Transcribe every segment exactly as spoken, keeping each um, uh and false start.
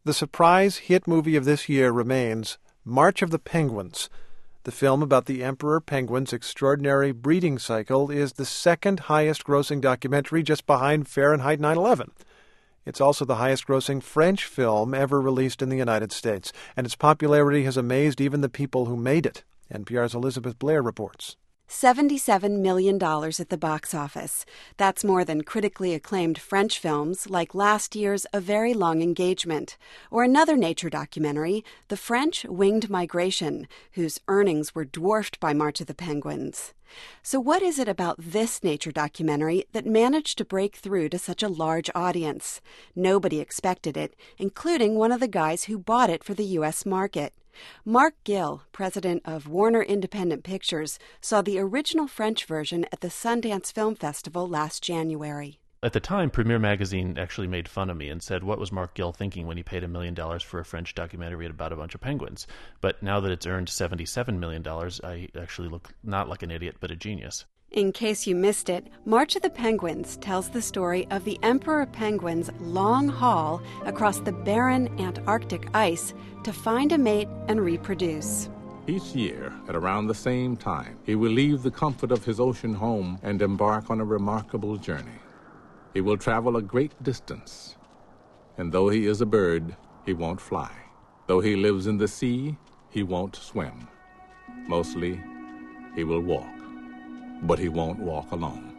The surprise hit movie of this year remains March of the Penguins. The film about the emperor penguin's extraordinary breeding cycle is the second highest-grossing documentary, just behind Fahrenheit nine eleven. It's also the highest-grossing French film ever released in the United States, and its popularity has amazed even the people who made it. N P R's Elizabeth Blair reports. seventy-seven million dollars at the box office. That's more than critically acclaimed French films like last year's A Very Long Engagement, or another nature documentary, The French Winged Migration, whose earnings were dwarfed by March of the Penguins. So what is it about this nature documentary that managed to break through to such a large audience? Nobody expected it, including one of the guys who bought it for the U S market. Mark Gill, president of Warner Independent Pictures, saw the original French version at the Sundance Film Festival last January. At the time, Premiere Magazine actually made fun of me and said, what was Mark Gill thinking when he paid a million dollars for a French documentary about a bunch of penguins? But now that it's earned seventy-seven million dollars, I actually look not like an idiot, but a genius. In case you missed it, March of the Penguins tells the story of the emperor penguin's long haul across the barren Antarctic ice to find a mate and reproduce. Each year, at around the same time, he will leave the comfort of his ocean home and embark on a remarkable journey. He will travel a great distance, and though he is a bird, he won't fly. Though he lives in the sea, he won't swim. Mostly, he will walk. But he won't walk alone.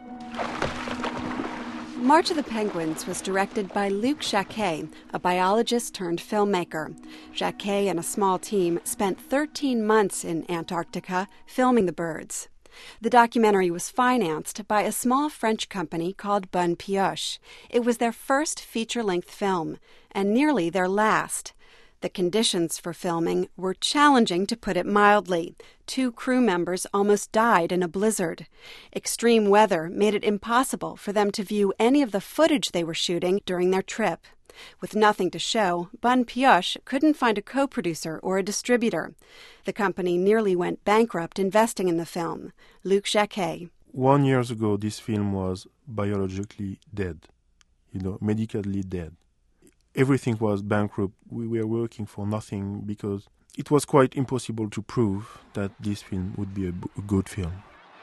March of the Penguins was directed by Luc Jacquet, a biologist turned filmmaker. Jacquet and a small team spent thirteen months in Antarctica filming the birds. The documentary was financed by a small French company called Bonne Pioche. It was their first feature-length film, and nearly their last. The conditions for filming were challenging, to put it mildly. Two crew members almost died in a blizzard. Extreme weather made it impossible for them to view any of the footage they were shooting during their trip. With nothing to show, Bonne Pioche couldn't find a co-producer or a distributor. The company nearly went bankrupt investing in the film. Luc Jacquet. One year ago, this film was biologically dead, you know, medically dead. Everything was bankrupt. We were working for nothing because it was quite impossible to prove that this film would be a, b- a good film.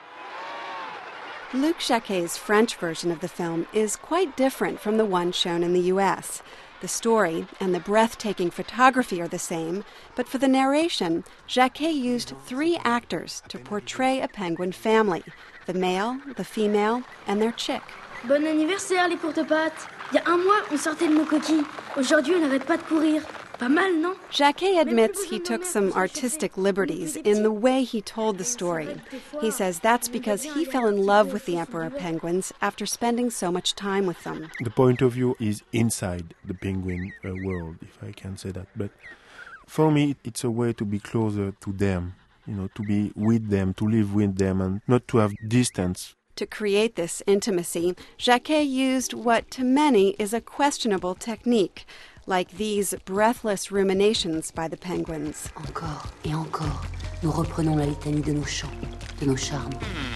Luc Jacquet's French version of the film is quite different from the one shown in the U S. The story and the breathtaking photography are the same, but for the narration, Jacquet used three actors to portray a penguin family, the male, the female, and their chick. Bon anniversaire, les courtes-pattes. Il y a un mois, on sortait de nos coquilles. Aujourd'hui, on n'arrête pas de courir. Pas mal, non? Jacquet admits he took some artistic liberties in the way he told the story. He says that's because he fell in love with the emperor penguins after spending so much time with them. The point of view is inside the penguin uh, world, if I can say that. But for me, it's a way to be closer to them, you know, to be with them, to live with them, and not to have distance. To create this intimacy, Jacquet used what to many is a questionable technique, like these breathless ruminations by the penguins. Encore et encore, nous reprenons la litanie de nos chants, de nos charmes.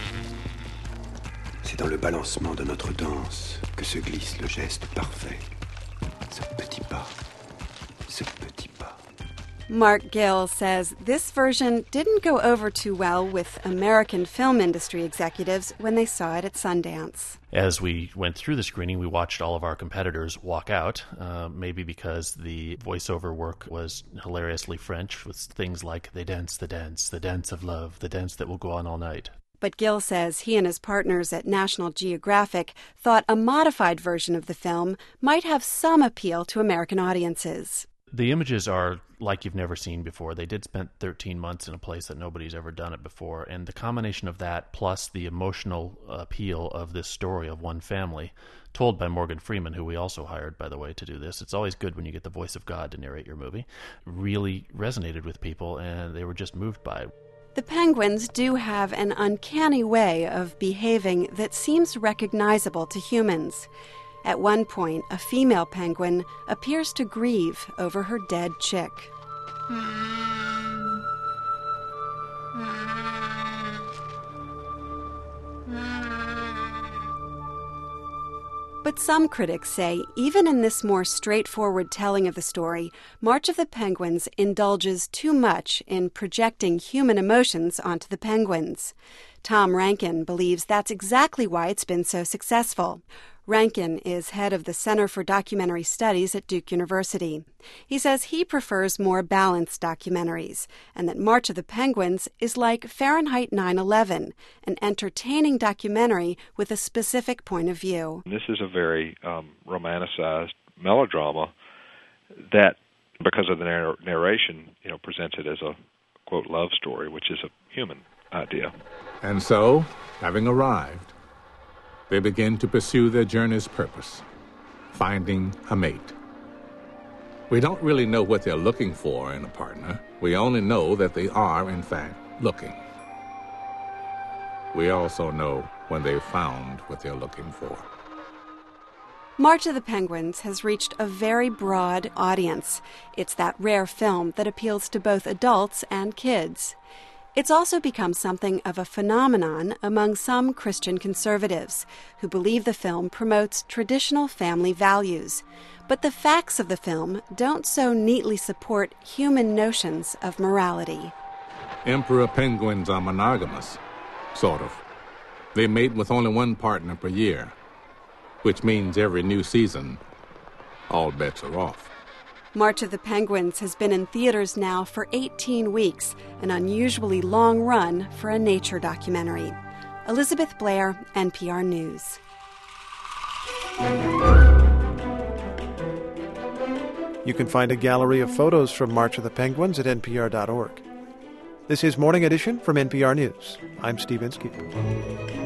C'est dans le balancement de notre danse que se glisse le geste parfait. Ce petit pas, ce petit pas. Mark Gill says this version didn't go over too well with American film industry executives when they saw it at Sundance. As we went through the screening, we watched all of our competitors walk out, uh, maybe because the voiceover work was hilariously French, with things like, they dance the dance, the dance of love, the dance that will go on all night. But Gill says he and his partners at National Geographic thought a modified version of the film might have some appeal to American audiences. The images are like you've never seen before. They did spend thirteen months in a place that nobody's ever done it before, and the combination of that plus the emotional appeal of this story of one family, told by Morgan Freeman, who we also hired, by the way, to do this. It's always good when you get the voice of God to narrate your movie. Really resonated with people, and they were just moved by it. The penguins do have an uncanny way of behaving that seems recognizable to humans. At one point, a female penguin appears to grieve over her dead chick. But some critics say even in this more straightforward telling of the story, March of the Penguins indulges too much in projecting human emotions onto the penguins. Tom Rankin believes that's exactly why it's been so successful. Rankin is head of the Center for Documentary Studies at Duke University. He says he prefers more balanced documentaries, and that March of the Penguins is like Fahrenheit nine eleven, an entertaining documentary with a specific point of view. This is a very um, romanticized melodrama that, because of the narr- narration, you know, presents it as a, quote, love story, which is a human idea. And so, having arrived, they begin to pursue their journey's purpose, finding a mate. We don't really know what they're looking for in a partner. We only know that they are, in fact, looking. We also know when they've found what they're looking for. March of the Penguins has reached a very broad audience. It's that rare film that appeals to both adults and kids. It's also become something of a phenomenon among some Christian conservatives who believe the film promotes traditional family values. But the facts of the film don't so neatly support human notions of morality. Emperor penguins are monogamous, sort of. They mate with only one partner per year, which means every new season, all bets are off. March of the Penguins has been in theaters now for eighteen weeks, an unusually long run for a nature documentary. Elizabeth Blair, N P R News. You can find a gallery of photos from March of the Penguins at N P R dot org. This is Morning Edition from N P R News. I'm Steve Inskeep.